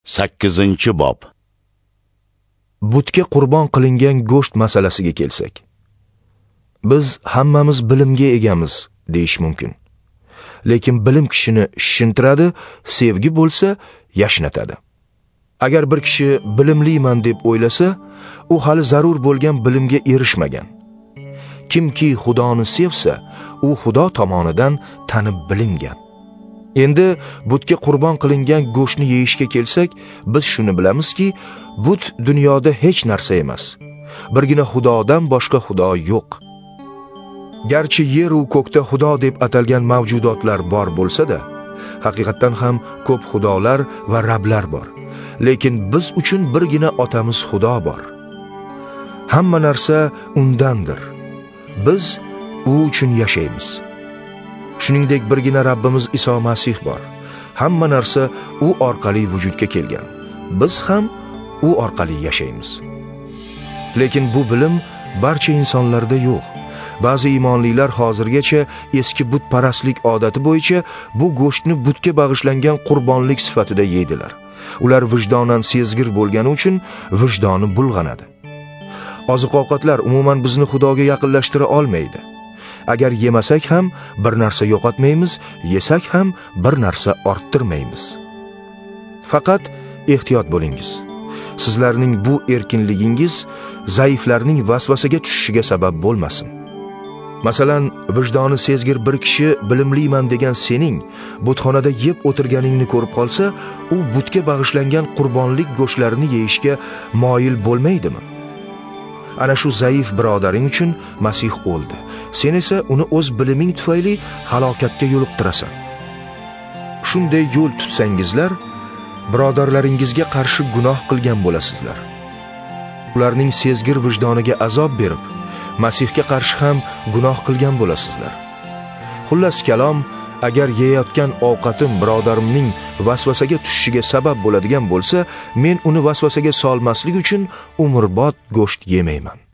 8-bob. Butga qurbon qilingan go'sht masalasiga kelsak. Biz hammamiz bilimga egamiz deyish mumkin. Lekin bilim kishini shishintiradi, sevgi bo'lsa yashnatadi. Agar bir kishi bilimliman deb o'ylasa, u hali zarur bo'lgan bilimga erishmagan. Kimki Xudoni sevsa, u Xudo tomonidan tanib bilingan. Endi butga qurbon qilingan go'shtni yeyishga kelsak, biz shuni bilamizki, but dunyoda hech narsa emas. Birgina Xudodan boshqa Xudo yo'q. Garchi yer u ko'kda Xudo deb atalgan mavjudotlar bor bo'lsa-da, haqiqatan ham ko'p xudolar va rablar bor. Lekin biz uchun birgina otamiz Xudo bor. Hamma narsa undandir. Biz u uchun yashaymiz. Shuningdek birgina Rabbimiz Iso Masih bor. Hamma narsa u orqali vujudga kelgan. Biz ham u orqali yashaymiz. Lekin bu bilim barcha insonlarda yo'q. Ba'zi iymonlilar hozirgacha eski butparastlik odati bo'yicha bu go'shtni butga bag'ishlangan qurbonlik sifatida yeydilar. Ular vijdonan sezgir bo'lgani uchun vijdoni bulg'anadi. Oziq-ovqatlar umuman bizni Xudoga yaqinlashtira olmaydi. Agar yemasak ham bir narsa yo'qotmaymiz, yesak ham bir narsa orttirmaymiz. Faqat ehtiyot bo'lingiz. Sizlarning bu erkinligingiz zaiflarning vasvasaga tushishiga sabab bo'lmasin. Masalan, vijdoni sezgir bir kishi bilimliman degan sening butxonada yeb o'tirganingni ko'rib qolsa, u butga bag'ishlangan qurbonlik go'shtlarini yeyishga moyil bo'lmaydimi? Ana shu zaif birodaring uchun Masih o'ldi. Sen esa uni o'z biliming tufayli halokatga yo'liqtirasan. Shunday yo'l tutsangizlar, birodarlaringizga qarshi gunoh qilgan bo'lasizlar. Ularning sezgir vijdoniga azob berib, Masihga qarshi ham gunoh qilgan bo'lasizlar. Xullas kalom, agar yeyotgan ovqatim birodarimning vasvasaga tushishiga sabab bo'ladigan bo'lsa, men uni vasvasaga solmaslik uchun umrbod go'sht yemayman.